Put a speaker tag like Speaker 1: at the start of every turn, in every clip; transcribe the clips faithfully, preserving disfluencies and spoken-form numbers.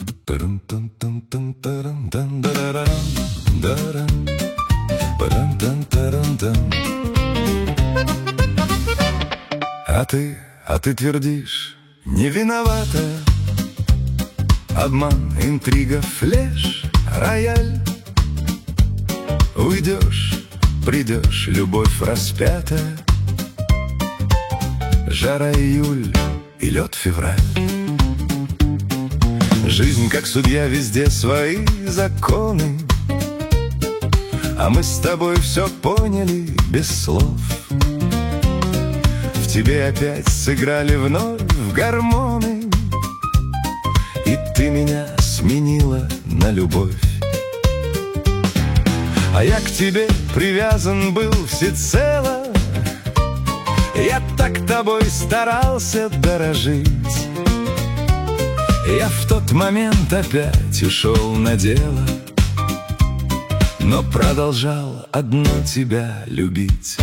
Speaker 1: А ты, а ты твердишь, не виновата. Обман, интрига, флеш, рояль. Уйдешь, придешь, любовь распятая. Жара июль и лед февраль. Жизнь как судья, везде свои законы. А мы с тобой все поняли без слов. В тебе опять сыграли вновь в гормоны, и ты меня сменила на любовь. А я к тебе привязан был всецело. Я так тобой старался дорожить. Я в тот момент опять ушел на дело, но продолжал одну тебя любить.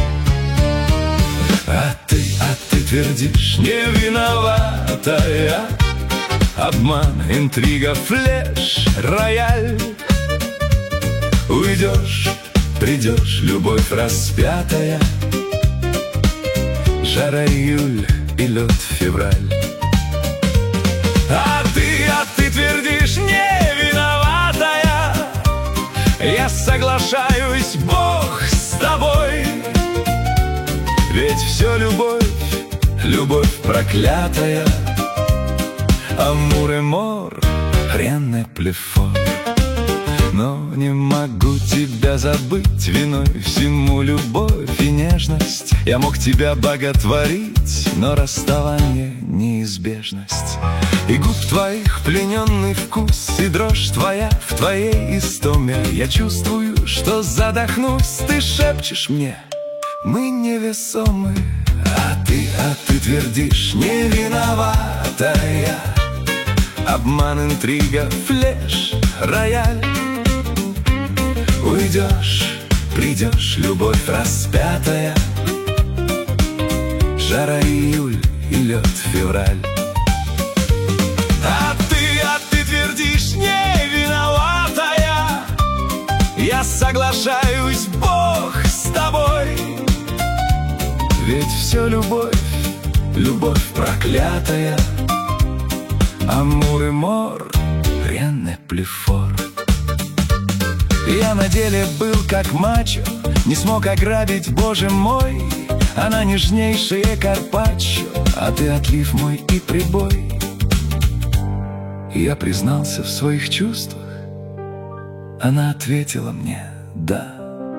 Speaker 1: А ты, а ты твердишь, не виноватая. Обман, интрига, флеш, рояль. Уйдешь, придешь, любовь распятая. Жара июль и лед февраль. А ты, а ты твердишь, не виноватая. Я соглашаюсь, Бог с тобой. Ведь все любовь, любовь проклятая. Амур и мор, rien n'est plus fort. Но не могу тебя забыть, виной всему любовь и нежность. Я мог тебя боготворить, но расставание — неизбежность. И губ твоих плененный вкус, и дрожь твоя в твоей истоме. Я чувствую, что задохнусь, ты шепчешь мне: мы невесомы. А ты, а ты твердишь, не виноватая. Обман, интрига, флеш, рояль. Уйдешь, придешь, любовь распятая. Жара июль и лед февраль. А ты, а ты твердишь, не виноватая. Я соглашаюсь, Бог с тобой. Ведь все любовь, любовь проклятая. Амур и мор, rien n'est plus fort. Я на деле был как мачо, не смог ограбить, боже мой. Она нежнейшая карпаччо, а ты отлив мой и прибой. Я признался в своих чувствах, она ответила мне да.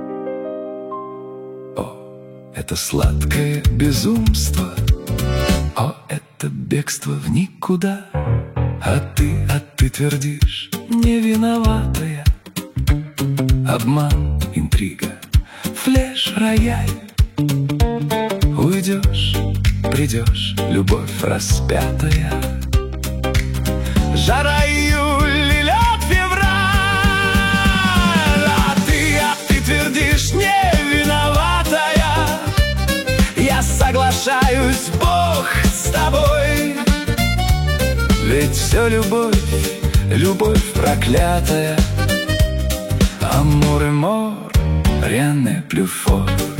Speaker 1: О, это сладкое безумство, о, это бегство в никуда. А ты, а ты твердишь, не виноватая. Обман, интрига, флеш, рояль. Уйдешь, придешь, любовь распятая. Жара июль и лед февраль. А ты, а ты твердишь, не виноватая. Я соглашаюсь, Бог с тобой. Ведь все любовь, любовь проклятая. Амур и мор, rien n'est plus fort.